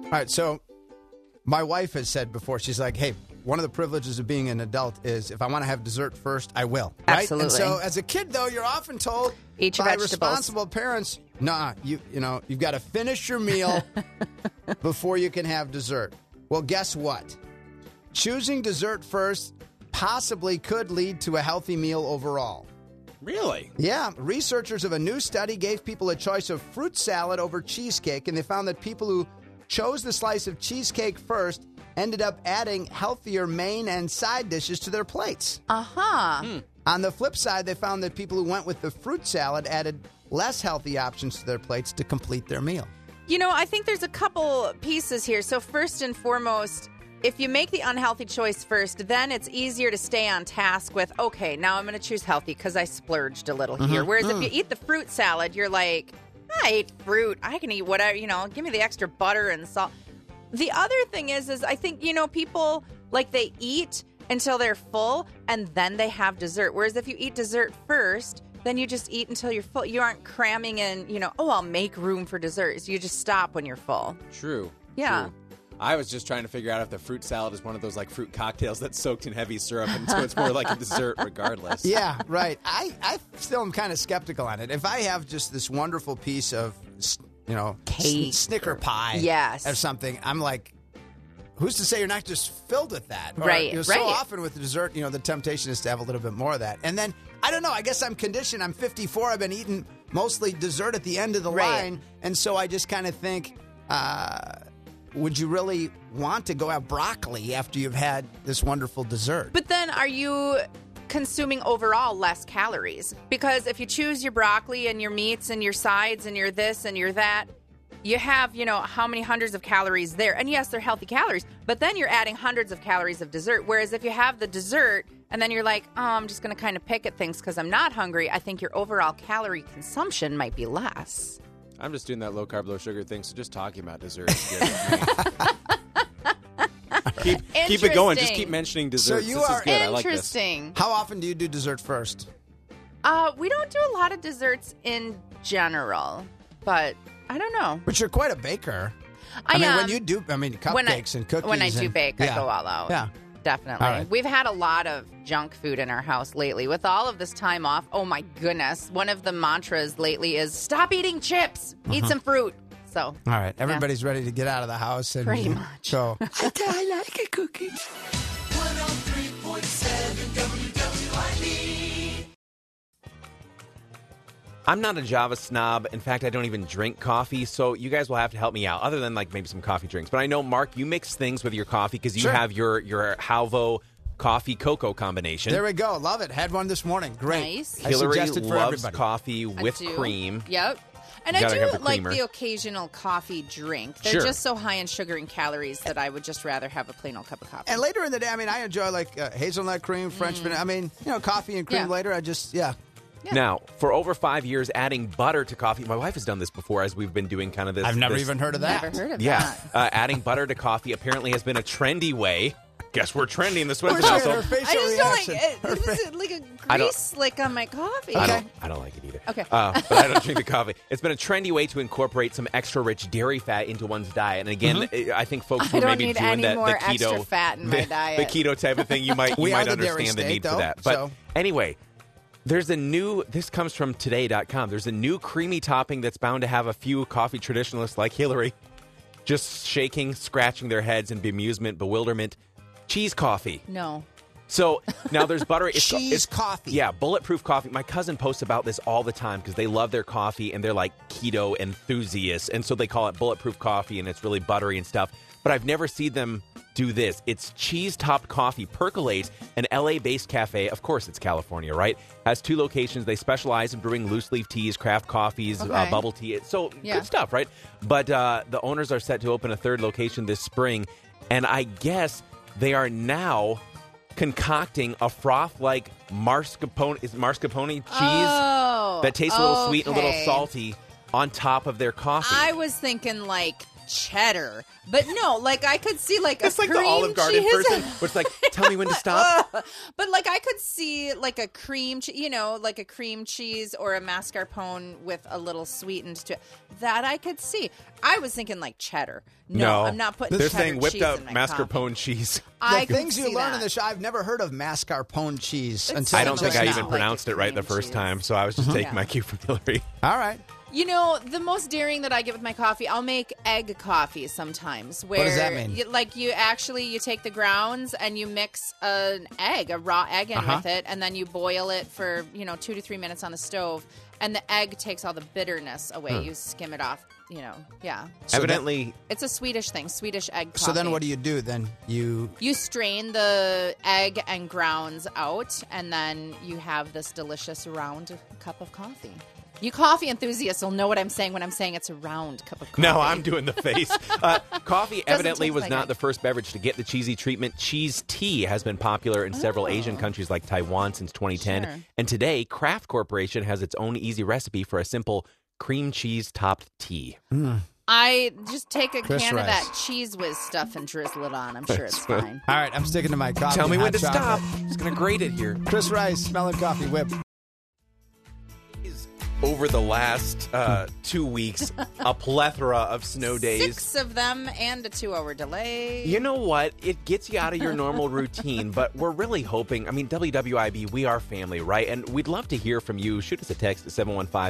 All right, so my wife has said before, she's like, hey, one of the privileges of being an adult is if I want to have dessert first, I will. Right? Absolutely. And so as a kid, though, you're often told Eat your by vegetables. responsible parents, nah, you've got to finish your meal before you can have dessert. Well, guess what? Choosing dessert first possibly could lead to a healthy meal overall. Really? Yeah. Researchers of a new study gave people a choice of fruit salad over cheesecake, and they found that people who chose the slice of cheesecake first ended up adding healthier main and side dishes to their plates. Uh-huh. On the flip side, they found that people who went with the fruit salad added less healthy options to their plates to complete their meal. I think there's a couple pieces here. So first and foremost, if you make the unhealthy choice first, then it's easier to stay on task with, okay, now I'm going to choose healthy because I splurged a little here. Whereas if you eat the fruit salad, you're like, I ate fruit. I can eat whatever, give me the extra butter and salt. The other thing is I think, people, like, they eat until they're full and then they have dessert. Whereas if you eat dessert first, then you just eat until you're full. You aren't cramming in, I'll make room for desserts. You just stop when you're full. True. Yeah. True. I was just trying to figure out if the fruit salad is one of those like fruit cocktails that's soaked in heavy syrup, and so it's more like a dessert regardless. Yeah, right. I still am kind of skeptical on it. If I have just this wonderful piece of, Cake. Snicker pie Yes. or something, I'm like, who's to say you're not just filled with that? Or, Right, So right. often with the dessert, the temptation is to have a little bit more of that. And then, I don't know, I guess I'm conditioned. I'm 54. I've been eating mostly dessert at the end of the Right. line. And so I just kind of think, would you really want to go have broccoli after you've had this wonderful dessert? But then are you consuming overall less calories? Because if you choose your broccoli and your meats and your sides and your this and your that, you have, how many hundreds of calories there. And yes, they're healthy calories, but then you're adding hundreds of calories of dessert. Whereas if you have the dessert and then you're like, I'm just going to kind of pick at things because I'm not hungry, I think your overall calorie consumption might be less. I'm just doing that low carb, low sugar thing, so just talking about dessert is good with me. Keep it going. Just keep mentioning desserts. So you this are is good. I like this. Interesting. How often do you do dessert first? We don't do a lot of desserts in general, but I don't know. But you're quite a baker. I mean, am. when you do, cupcakes and cookies. When I do and- bake, yeah. I go all out. Yeah. Definitely. All right. We've had a lot of junk food in our house lately. With all of this time off, oh my goodness. One of the mantras lately is stop eating chips, eat some fruit. So, All right. Everybody's ready to get out of the house and Pretty much. go. I like a cookie. 103.7 WWID. I'm not a Java snob. In fact, I don't even drink coffee, so you guys will have to help me out, other than like maybe some coffee drinks. But I know, Mark, you mix things with your coffee because you Sure. have your Halvo coffee cocoa combination. There we go. Love it. Had one this morning. Great. Nice. I Hillary suggested for loves everybody. coffee I with do. cream. Yep. And You I gotta have do the like creamer. the occasional coffee drink. They're Sure. just so high in sugar and calories that I would just rather have a plain old cup of coffee. And later in the day, I enjoy like hazelnut cream, French vanilla. Coffee and cream Yeah. later. Yeah. Now, for over 5 years, adding butter to coffee. My wife has done this before as we've been doing kind of this. I've never this- even heard of that. Never heard of Yeah, that. adding butter to coffee apparently has been a trendy way. Guess we're trendy in the Swenson Look at household. her facial I just don't like reaction. it. This is like a I don't- grease slick on my coffee. Okay. I don't like it either. Okay. But I don't drink the coffee. It's been a trendy way to incorporate some extra rich dairy fat into one's diet. And again, I think folks I were don't maybe need doing any the more keto, extra fat in my diet. the keto type of thing. You might We are the dairy understand the state, need though, for that. But so- anyway, there's a new. This comes from today.com. There's a new creamy topping that's bound to have a few coffee traditionalists like Hillary just shaking, scratching their heads in bemusement, bewilderment. Cheese coffee. No. So now there's butter. It's Cheese coffee. Yeah, bulletproof coffee. My cousin posts about this all the time because they love their coffee and they're like keto enthusiasts. And so they call it bulletproof coffee and it's really buttery and stuff. But I've never seen them do this. It's cheese-topped coffee. Percolate, an LA-based cafe. Of course, it's California, right? Has 2 locations. They specialize in brewing loose-leaf teas, craft coffees, Okay. bubble tea. So Yeah. good stuff, right? But the owners are set to open a 3rd location this spring. And I guess they are now concocting a froth like mascarpone cheese Oh, that tastes a little sweet and a little okay. salty on top of their coffee. I was thinking like cheddar. But no, like I could see like It's a like cream the Olive Garden cheese. person, where it's like, tell me when to stop. But like I could see like a cream, like a cream cheese or a mascarpone with a little sweetened to it. That I could see. I was thinking like cheddar. No, I'm not putting. They're cheddar saying whipped cheese up in my mascarpone coffee. cheese. I The could things you see learn that. in the show, I've never heard of mascarpone cheese It's until I don't think just I now. even like pronounced a it right the cream first cheese. time, so I was just taking my cue from Hillary. All right. You know, the most daring that I get with my coffee, I'll make egg coffee sometimes. Where does that mean? You take the grounds and you mix a raw egg in with it, and then you boil it for 2 to 3 minutes on the stove, and the egg takes all the bitterness away. You skim it off. Yeah. So Evidently, It's a Swedish thing, Swedish egg coffee. So then what do you do? Then you strain the egg and grounds out, and then you have this delicious round cup of coffee. You coffee enthusiasts will know what I'm saying when I'm saying it's a round cup of coffee. no, I'm doing the face. Coffee evidently taste was like not egg. the first beverage to get the cheesy treatment. Cheese tea has been popular in several Asian countries like Taiwan since 2010. Sure. And today, Kraft Corporation has its own easy recipe for a simple cream cheese topped tea. I just take a Chris can Rice. of that Cheese Whiz stuff and drizzle it on. I'm sure it's fine. All right, I'm sticking to my coffee. Tell me and when to hot stop. chocolate. Just going to grate it here. Chris Rice, smelling coffee whip. Over the last 2 weeks, a plethora of snow days. 6 of them and a 2-hour delay. You know what? It gets you out of your normal routine, but we're really hoping. I mean, WWIB, we are family, right? And we'd love to hear from you. Shoot us a text at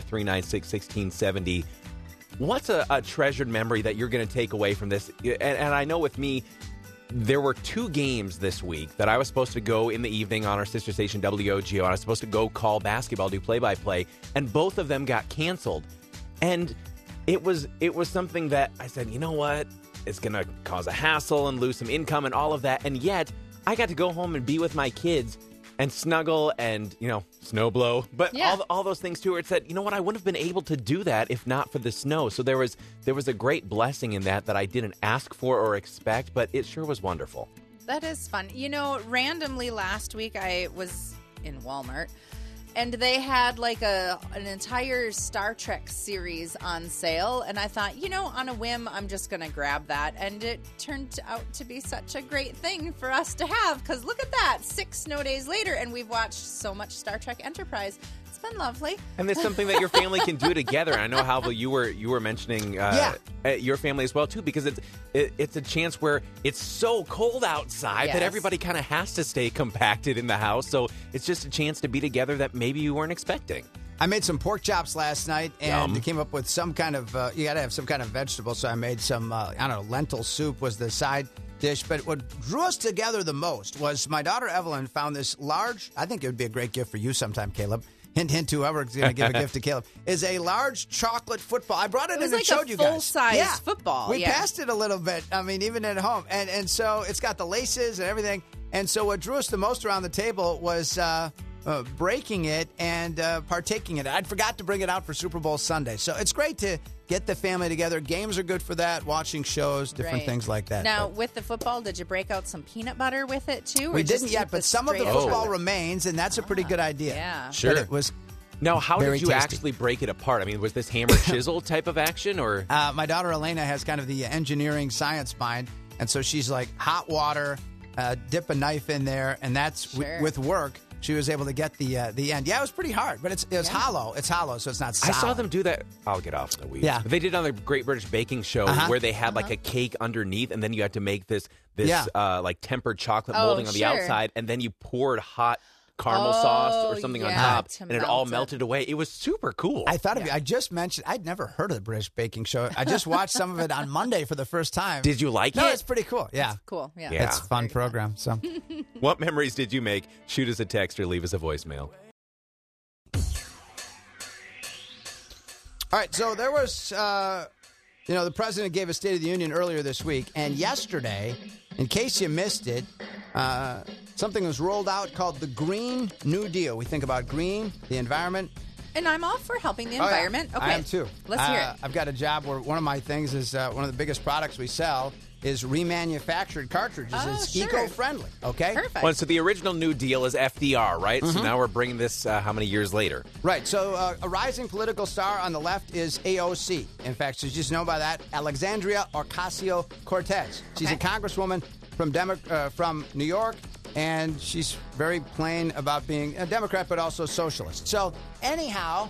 715-396-1670. What's a treasured memory that you're going to take away from this? And I know with me, there were 2 games this week that I was supposed to go in the evening on our sister station WOGO, and I was supposed to go call basketball, do play-by-play, and both of them got canceled. And it was something that I said, you know what? It's going to cause a hassle and lose some income and all of that. And yet, I got to go home and be with my kids and snuggle and, snow blow. But Yeah. all those things, too, where it said, you know what? I wouldn't have been able to do that if not for the snow. So there was a great blessing in that I didn't ask for or expect, but it sure was wonderful. That is fun. Randomly last week I was in Walmart, and they had like an entire Star Trek series on sale, and I thought, on a whim, I'm just going to grab that, and it turned out to be such a great thing for us to have, because look at that, 6 snow days later, and we've watched so much Star Trek Enterprise. It's been lovely. And it's something that your family can do together. I know, Havel, you were mentioning your family as well, too, because it's a chance where it's so cold outside that Yes. everybody kind of has to stay compacted in the house. So it's just a chance to be together that maybe you weren't expecting. I made some pork chops last night, and Yum. came up with some kind of, you got to have some kind of vegetable. So I made some, lentil soup was the side dish. But what drew us together the most was my daughter Evelyn found this large, I think it would be a great gift for you sometime, Caleb. Hint, hint, whoever's going to give a gift to Caleb, is a large chocolate football. I brought it, It was in like and showed a you guys. full-size football, We yeah. passed it a little bit, even at home. And so it's got the laces and everything. And so what drew us the most around the table was breaking it and partaking in it. I forgot to bring it out for Super Bowl Sunday. So it's great to get the family together. Games are good for that, watching shows, different Right. things like that. Now, But with the football, did you break out some peanut butter with it, too? or we just didn't yet, keep but some of the straight football up? remains, and that's a pretty good idea. yeah. Sure. But it was Now, how Very did you tasty. actually break it apart? I mean, was this hammer chisel type of action, or? my daughter Elena has kind of the engineering science mind, and so she's like hot water, dip a knife in there, and that's Sure. with work. She was able to get the end. Yeah, it was pretty hard, but it's hollow. It's hollow, so it's not solid. I saw them do that. I'll get off the weeds. Yeah. They did on the Great British Baking Show where they had like a cake underneath, and then you had to make this like tempered chocolate Oh, molding on the sure. outside, and then you poured hot caramel sauce or something on yeah, top, to and it all melt it. melted away. It was super cool. I thought of you. I just mentioned I'd never heard of the British Baking Show. I just watched some of it on Monday for the first time. Did you like No, it? it's pretty cool. Yeah, Cool, yeah. Yeah. it's a fun program. So What memories did you make? Shoot us a text or leave us a voicemail. all right, so there was, the president gave a State of the Union earlier this week, and yesterday, in case you missed it, something was rolled out called the Green New Deal. We think about green, the environment. And I'm all for helping the Oh, yeah. environment. Okay. I am too. Let's hear it. I've got a job where one of my things is one of the biggest products we sell is remanufactured cartridges. Oh, It's sure. eco-friendly, okay? Perfect. Well, so the original New Deal is FDR, right? So now we're bringing this how many years later? Right. So a rising political star on the left is AOC. In fact, she's just known by that, Alexandria Ocasio-Cortez. She's a Okay. congresswoman from New York, and she's very plain about being a Democrat, but also socialist. So anyhow,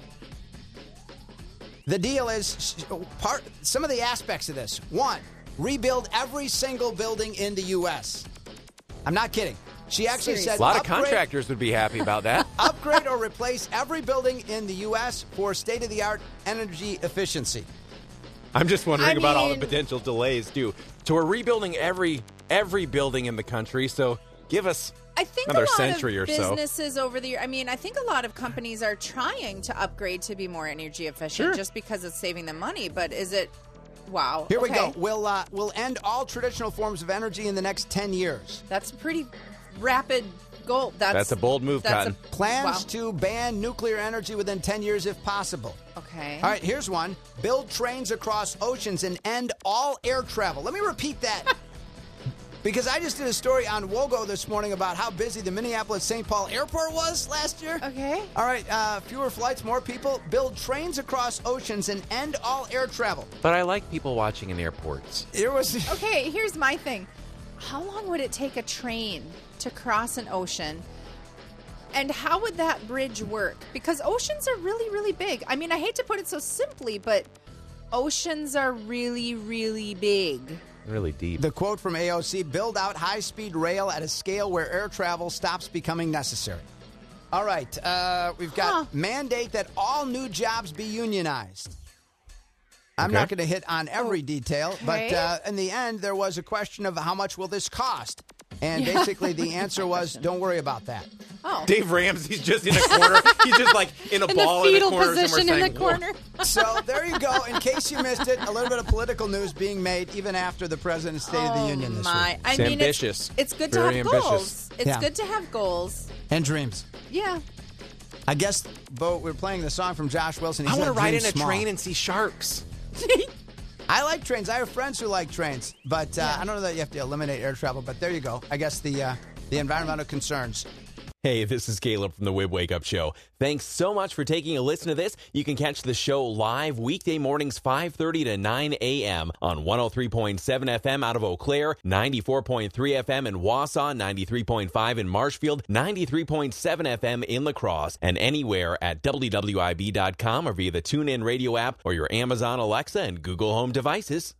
the deal is some of the aspects of this. One, rebuild every single building in the U.S. I'm not kidding. She actually Seriously? said A lot of upgrade- contractors would be happy about that. upgrade or replace every building in the U.S. for state-of-the-art energy efficiency. I'm just wondering I about all the mean- potential delays, too. So we're rebuilding every building in the country, so give us I think another a lot century of or so. businesses over the year. I mean, I think a lot of companies are trying to upgrade to be more energy efficient just because it's saving them money. But is it? Wow. Here we okay. go. We'll end all traditional forms of energy in the next 10 years. That's a pretty rapid goal. That's a bold move, Cotton. Plans wow. to ban nuclear energy within 10 years if possible. Okay. All right, here's one. Build trains across oceans and end all air travel. Let me repeat that. Because I just did a story on Wogo this morning about how busy the Minneapolis-St. Paul airport was last year. Okay. All right, fewer flights, more people. Build trains across oceans and end all air travel. But I like people watching in airports. There was Okay, here's my thing. How long would it take a train to cross an ocean? And how would that bridge work? Because oceans are really, really big. I mean, I hate to put it so simply, but oceans are really, really big. Really deep. the quote from AOC: build out high-speed rail at a scale where air travel stops becoming necessary. All right, we've got mandate that all new jobs be unionized. I'm not going to hit on every detail, Okay. but in the end, there was a question of how much will this cost? And basically the answer was, don't worry about that. Oh. Dave Ramsey's just in a corner. He's just like in a in ball the in fetal the corner. position somewhere in the saying, corner. So there you go. In case you missed it, a little bit of political news being made even after the President's State of the Union this week. I It's mean, ambitious. It's good to Very have ambitious. goals. It's Yeah. good to have goals. And dreams. Yeah. I guess, Bo, we're playing the song from Josh Wilson. He I said want to ride dream in a small. train and see sharks. I like trains. I have friends who like trains, but I don't know that you have to eliminate air travel. But there you go. I guess the environmental concerns. Hey, this is Caleb from the Wib Wake Up Show. Thanks so much for taking a listen to this. You can catch the show live weekday mornings 5:30 to 9 a.m. on 103.7 FM out of Eau Claire, 94.3 FM in Wausau, 93.5 in Marshfield, 93.7 FM in La Crosse, and anywhere at WWIB.com or via the TuneIn radio app or your Amazon Alexa and Google Home devices.